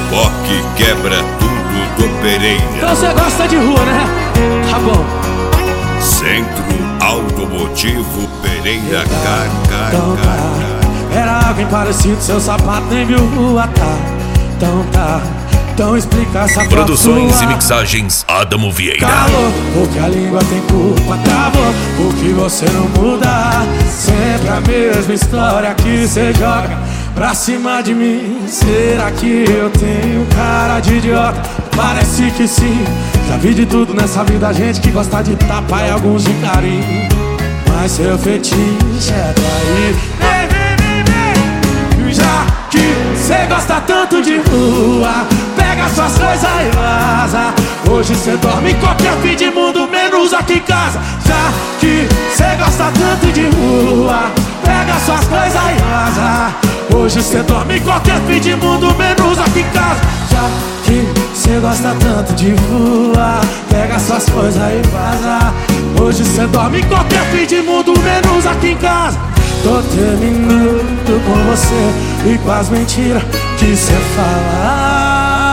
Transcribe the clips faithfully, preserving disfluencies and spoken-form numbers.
Rock quebra tudo do Pereira. Então você gosta de rua, né? Tá bom. Centro Automotivo Pereira, car, car, Então car, tá. car. Era alguém parecido, seu sapato nem viu rua, tá? Então tá. Então explica essa foto Produções sua. e mixagens Adamo Vieira. Calou, porque a língua tem culpa, travou, porque você não muda. Sempre a mesma história que você joga pra cima de mim. Será que eu tenho cara de idiota? Parece que sim. Já vi de tudo nessa vida, gente que gosta de tapa e alguns de carinho. Mas seu fetiche é trair. Vem, vem, vem, vem. Já que cê gosta tanto de rua, pega suas coisas e vaza. Hoje cê dorme em qualquer fim de mundo, menos aqui em casa. Já que cê gosta tanto de rua, pega suas coisas e vaza. Hoje cê dorme em qualquer fim de mundo, menos aqui em casa. Já que cê gosta tanto de rua, pega suas coisas e vaza. Hoje cê dorme em qualquer fim de mundo, menos aqui em casa. Tô terminando com você e com as mentiras que cê fala.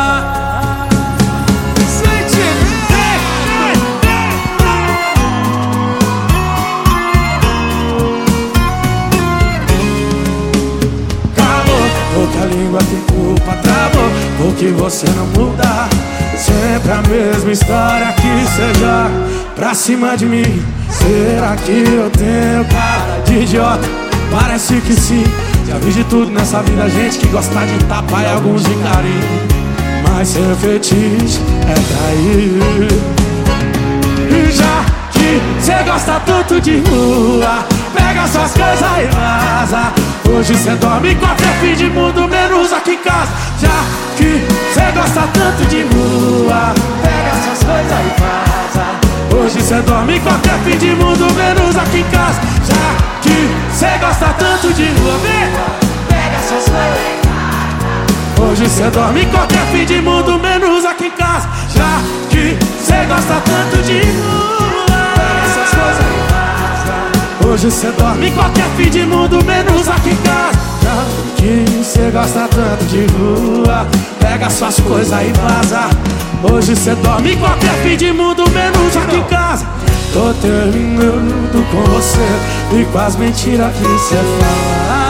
Porque a língua tem culpa, travou, porque você não muda. Sempre a mesma história que cê joga pra cima de mim. Será que eu tenho cara de idiota? Parece que sim. Já vi de tudo nessa vida, gente que gosta de tapa e alguns de carinho. Mas seu fetiche é trair. E já que cê gosta tanto de rua, pega suas coisas e vaza. Hoje cê dorme em qualquer fim de mundo, menos aqui em casa. Já que cê gosta tanto de rua, pega suas coisas e vaza. Hoje cê dorme em qualquer fim de mundo, menos aqui em casa. Já que cê gosta tanto de rua, vem, pega suas coisas e vaza. Hoje cê dorme em qualquer fim de mundo, menos aqui em casa. Já que cê gosta tanto de rua, pega suas coisas e vaza. Hoje cê dorme em qualquer fim de mundo, menos aqui em casa. Já que cê gosta tanto de rua, pega suas coisas e vaza. Hoje cê dorme em qualquer fim de mundo, menos aqui em casa. Tô terminando com você e com as mentiras que cê fala.